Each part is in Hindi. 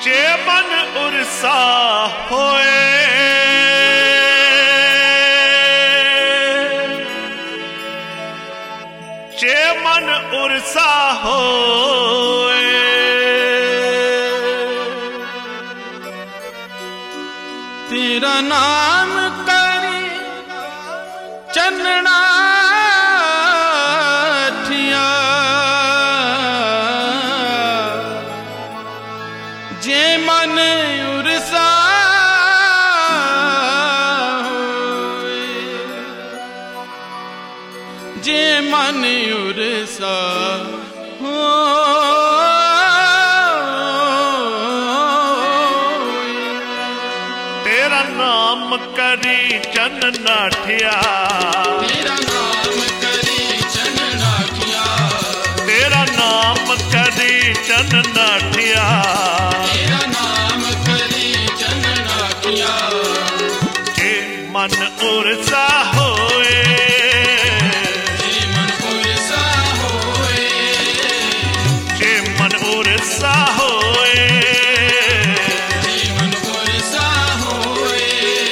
जे मन उर्सा होए जे मन उर्सा होए तेरा नाम करी चन्ना ठिया जे मन उर्सा होए जे मन उर्सा तेरा नाम करी चन नाठिया तेरा नाम करी चन नाठिया तेरा नाम करी चन नाठिया तेरा नाम करी चन नाठिया जे मन उर्सा होए जे मन उर्सा होए जे मन उर्सा होए जे मन उर्सा होए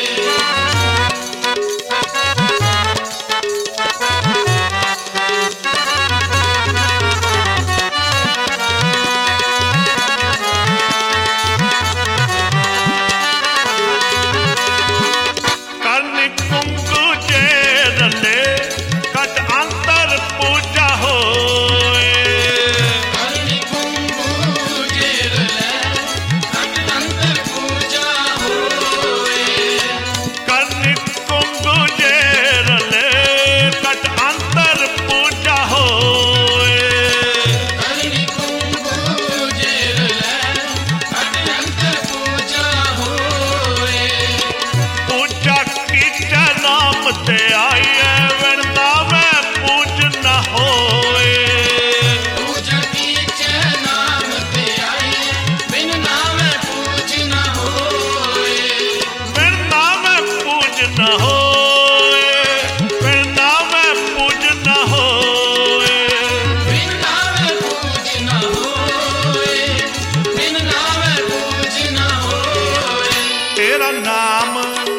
कर्ण कुंकु जे रले कट अंतर पूजा होए करनी कुंभु जेरले कट अंतर पूजा होए कर्ण कुंकु जे रले कट अंतर पूजा होए करनी कुंभु जेरले कट अंतर पूजा होए पूजा कीचा नाम ते आई है वृंदावे पूज न होए पूजा की नाम ते आई बिन नाम पूज न होए वृंदावे पूज न होए वृंदावे पूज न होए बिन नाम पूज न होए बिन नाम पूज न होए तेरा नाम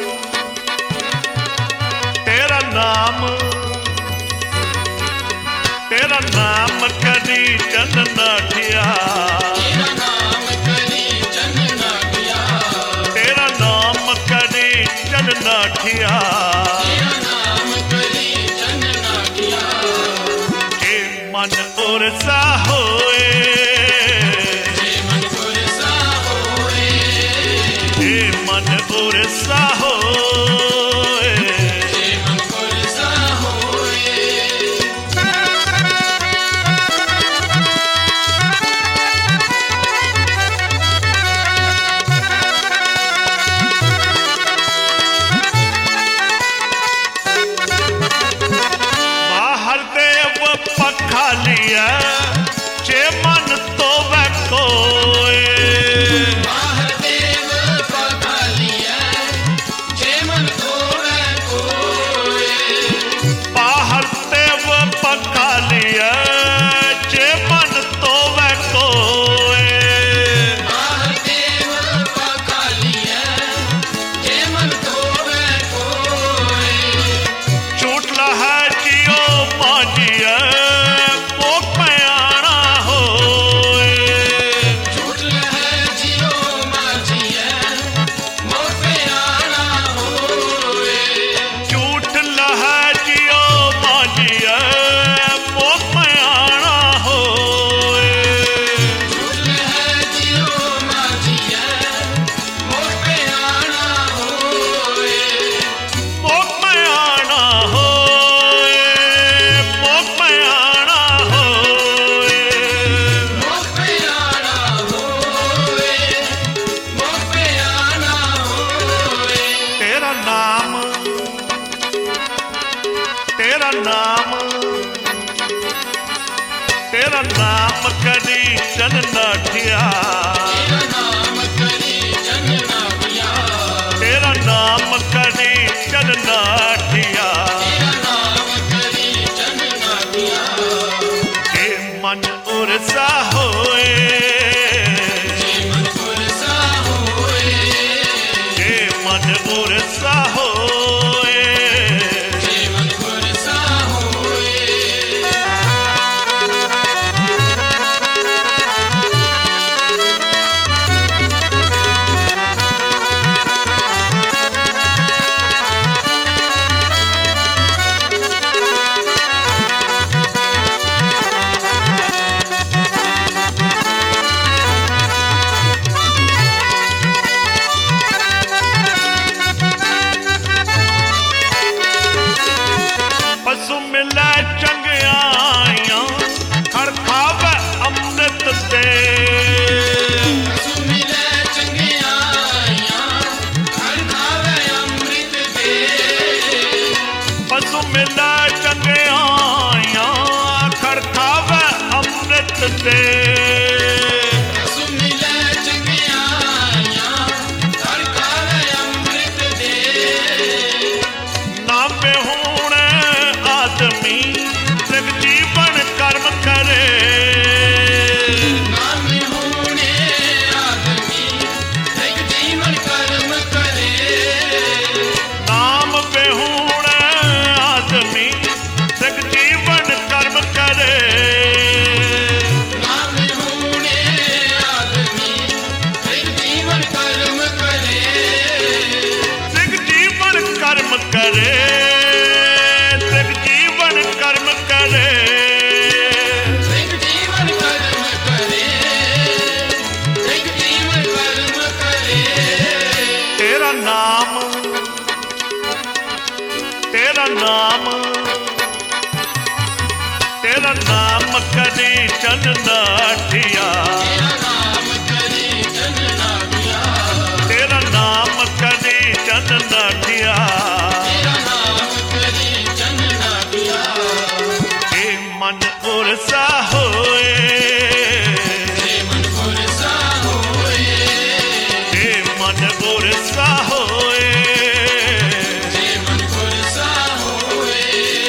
तेरा नाम करी चन नाठिया तेरा नाम करी चन नाठिया तेरा नाम करी चन नाठिया तेरा नाम करी चन नाठिया जे मन उर्सा होए जे मन उर्सा होए जे मन उर्सा होए जे मन उर्सा होए बाहर देव पखा लिया जे मन तो वह कोए बाहर देव पखा लिया जे मन होवे कोए बाहर देव पखा लिया जे मन तो वह कोए बाहर देव पखा लिया जे मन होवे कोए झूठ लहा जियो माजिया मोक में आना होए झूठ लहे जियो माजिए मोर पे आना होए झूठ लहा जियो माजिया मोक में आना होए झूठ लहे जियो माजिए मोर पे आना होए मोक में आना होए मोक में आना होए मोर पे आना होए मोर पे आना होए तेरा नाम तेरा नाम तेरा नाम करी चन नाठिया तेरा नाम करी चन नाठिया तेरा नाम करी चन नाठिया तेरा नाम करी चन नाठिया जे मन उर्सा होए जे मन उर्सा मन उरसा होए, जे मन उरसा होए। पशु मिलै चंगियाइयां खड़ खावै अमृत दे, पशु मिलै चंगियाइयां खड़ खावै अमृत दे। पशु मिलै चंगियाइयां खड़ खावै अमृत दे। पशु मिलै चंगियाइयां खड़ खावै अमृत दे। नाम बेहूण आदमी जग जीवन कर्म करे, नाम होने आदमी एक जीवन कर्म करे। नाम बेहूण आदमी जग जीवन कर्म करे। नाम होने आदमी एक जीवन कर्म करे। जग जीवन कर्म करे, जग जीवन कर्म करे। एक जीवन कर्म करे, एक जीवन कर्म करे। तेरा नाम, तेरा नाम, तेरा नाम कदी चन नाठिया, तेरा नाम करी जन नागिया, तेरा नाम कदी चन नाठिया। तेरा नाम करी जन नागिया। ए मन उरसा होए, जे मन उरसा होए, ए मन उरसा होए। जे मन उरसा होए।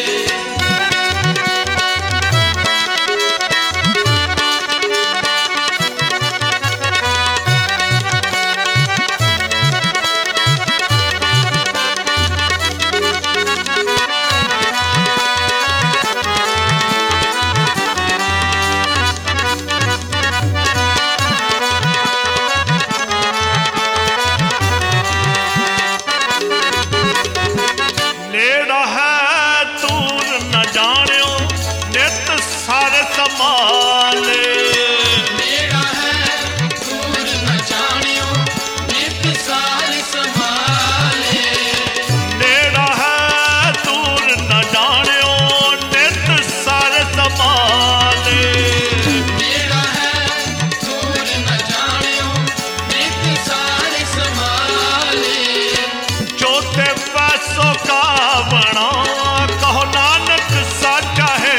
नेड़ा है दूर न जानियो नित सारे समाले, नेड़ा है दूर न जानियो नित सार संभाले। नेड़ा है दूर न जानियो नित सारे समाले। नेड़ा है दूर न जानियो नित सार संभाले। जो ते वैसो का बना कहो नानक साचा है,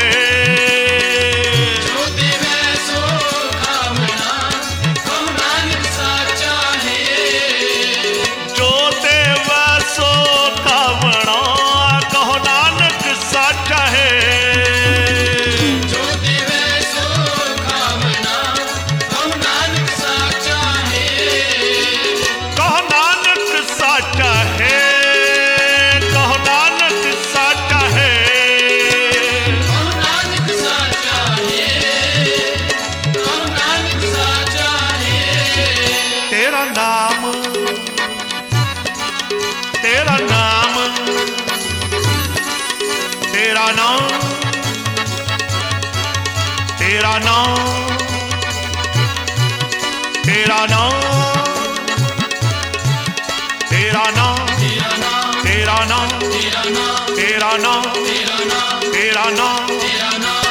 जो देवै सो खावना कहो नानक साचा है। जो ते वैसो का बना कहो नानक साचा है। जो देवै सो खावना कहो नानक साचा है। कहो नानक साचा है, कहो नानक साचा है। कहो नानक साचा है, कहो नानक साचा है। तेरा नाम, तेरा नाम, तेरा नाम, तेरा नाम, तेरा नाम, तेरा नाम, तेरा नाम, तेरा नाम, तेरा नाम, तेरा नाम, तेरा नाम, तेरा नाम, तेरा नाम।